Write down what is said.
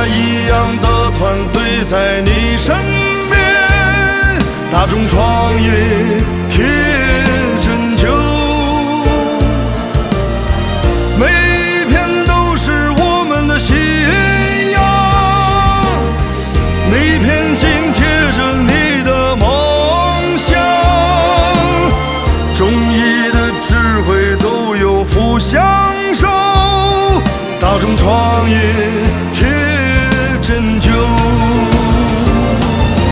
一样的团队在你身边，大众创业贴真灸，每一篇都是我们的信仰，每一篇紧贴着你的梦想，中医的智慧都有福享受，大众创业贴